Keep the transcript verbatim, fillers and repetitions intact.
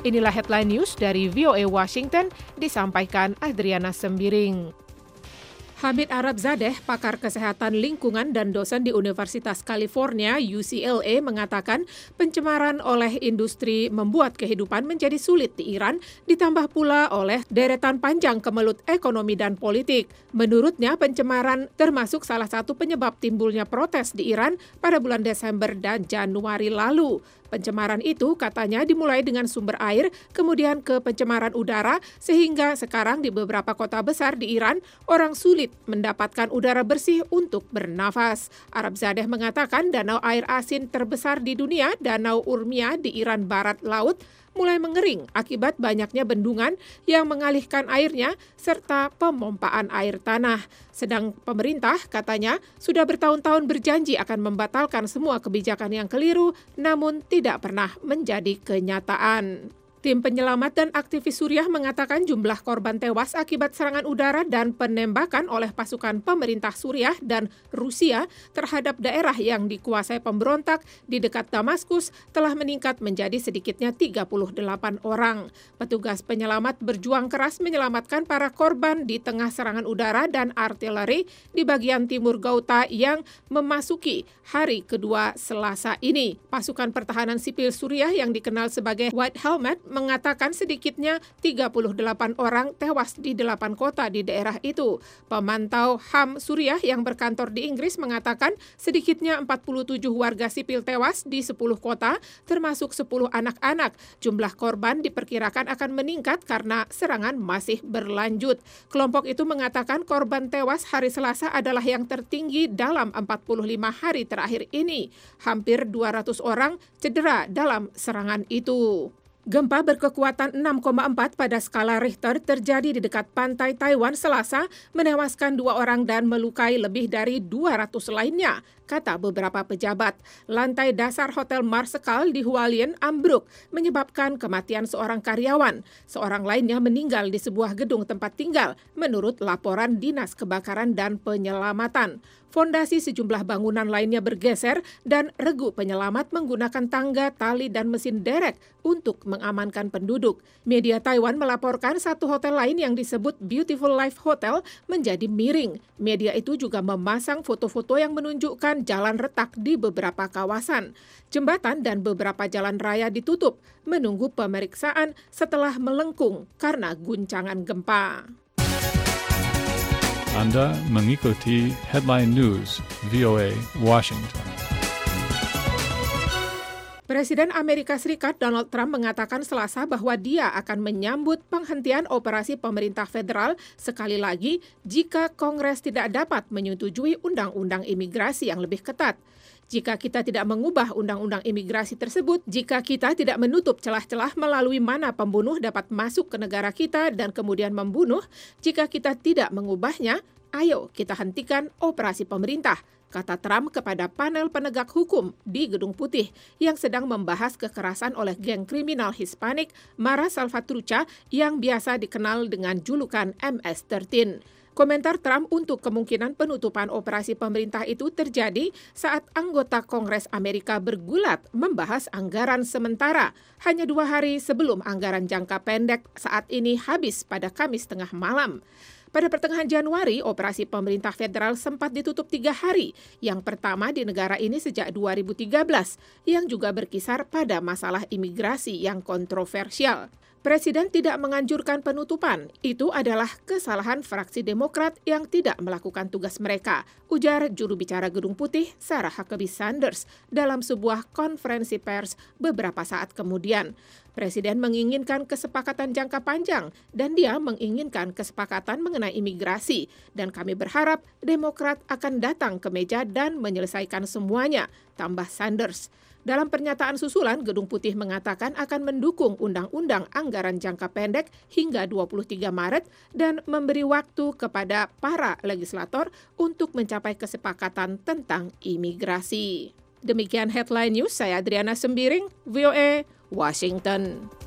Inilah headline news dari V O A Washington, disampaikan Adriana Sembiring. Hamid Arabzadeh, pakar kesehatan lingkungan dan dosen di Universitas California, U C L A, mengatakan pencemaran oleh industri membuat kehidupan menjadi sulit di Iran, ditambah pula oleh deretan panjang kemelut ekonomi dan politik. Menurutnya, pencemaran termasuk salah satu penyebab timbulnya protes di Iran pada bulan Desember dan Januari lalu. Pencemaran itu katanya dimulai dengan sumber air, kemudian ke pencemaran udara, sehingga sekarang di beberapa kota besar di Iran, orang sulit mendapatkan udara bersih untuk bernafas. Arabzadeh mengatakan danau air asin terbesar di dunia, Danau Urmia di Iran Barat Laut, mulai mengering akibat banyaknya bendungan yang mengalihkan airnya serta pemompaan air tanah. Sedang pemerintah katanya sudah bertahun-tahun berjanji akan membatalkan semua kebijakan yang keliru, namun tidak pernah menjadi kenyataan. Tim penyelamat dan aktivis Suriah mengatakan jumlah korban tewas akibat serangan udara dan penembakan oleh pasukan pemerintah Suriah dan Rusia terhadap daerah yang dikuasai pemberontak di dekat Damaskus telah meningkat menjadi sedikitnya tiga puluh delapan orang. Petugas penyelamat berjuang keras menyelamatkan para korban di tengah serangan udara dan artileri di bagian timur Ghouta yang memasuki hari kedua Selasa ini. Pasukan pertahanan sipil Suriah yang dikenal sebagai White Helmet mengatakan sedikitnya tiga puluh delapan orang tewas di delapan kota di daerah itu. Pemantau H A M Suriah yang berkantor di Inggris mengatakan sedikitnya empat puluh tujuh warga sipil tewas di sepuluh kota, termasuk sepuluh anak-anak. Jumlah korban diperkirakan akan meningkat karena serangan masih berlanjut. Kelompok itu mengatakan korban tewas hari Selasa adalah yang tertinggi dalam empat puluh lima hari terakhir ini. Hampir dua ratus orang cedera dalam serangan itu. Gempa berkekuatan enam koma empat pada skala Richter terjadi di dekat pantai Taiwan Selasa, menewaskan dua orang dan melukai lebih dari dua ratus lainnya, kata beberapa pejabat. Lantai dasar Hotel Marsekal di Hualien ambruk, menyebabkan kematian seorang karyawan. Seorang lainnya meninggal di sebuah gedung tempat tinggal, menurut laporan Dinas Kebakaran dan Penyelamatan. Fondasi sejumlah bangunan lainnya bergeser dan regu penyelamat menggunakan tangga, tali, dan mesin derek untuk mengamankan penduduk. Media Taiwan melaporkan satu hotel lain yang disebut Beautiful Life Hotel menjadi miring. Media itu juga memasang foto-foto yang menunjukkan jalan retak di beberapa kawasan. Jembatan dan beberapa jalan raya ditutup, menunggu pemeriksaan setelah melengkung karena guncangan gempa. Anda mengikuti Headline News V O A Washington. Presiden Amerika Serikat Donald Trump mengatakan Selasa bahwa dia akan menyambut penghentian operasi pemerintah federal sekali lagi jika Kongres tidak dapat menyetujui undang-undang imigrasi yang lebih ketat. Jika kita tidak mengubah undang-undang imigrasi tersebut, jika kita tidak menutup celah-celah melalui mana pembunuh dapat masuk ke negara kita dan kemudian membunuh, jika kita tidak mengubahnya, ayo kita hentikan operasi pemerintah, kata Trump kepada panel penegak hukum di Gedung Putih yang sedang membahas kekerasan oleh geng kriminal Hispanik Mara Salvatrucha yang biasa dikenal dengan julukan M S tiga belas. Komentar Trump untuk kemungkinan penutupan operasi pemerintah itu terjadi saat anggota Kongres Amerika bergulat membahas anggaran sementara, hanya dua hari sebelum anggaran jangka pendek saat ini habis pada Kamis tengah malam. Pada pertengahan Januari, operasi pemerintah federal sempat ditutup tiga hari, yang pertama di negara ini sejak dua ribu tiga belas, yang juga berkisar pada masalah imigrasi yang kontroversial. Presiden tidak menganjurkan penutupan. Itu adalah kesalahan fraksi Demokrat yang tidak melakukan tugas mereka, ujar juru bicara Gedung Putih Sarah Huckabee Sanders dalam sebuah konferensi pers beberapa saat kemudian. Presiden menginginkan kesepakatan jangka panjang dan dia menginginkan kesepakatan mengenai imigrasi. Dan kami berharap Demokrat akan datang ke meja dan menyelesaikan semuanya, tambah Sanders. Dalam pernyataan susulan, Gedung Putih mengatakan akan mendukung Undang-Undang Anggaran Jangka Pendek hingga dua puluh tiga Maret dan memberi waktu kepada para legislator untuk mencapai kesepakatan tentang imigrasi. Demikian Headline News, saya Adriana Sembiring, V O A, Washington.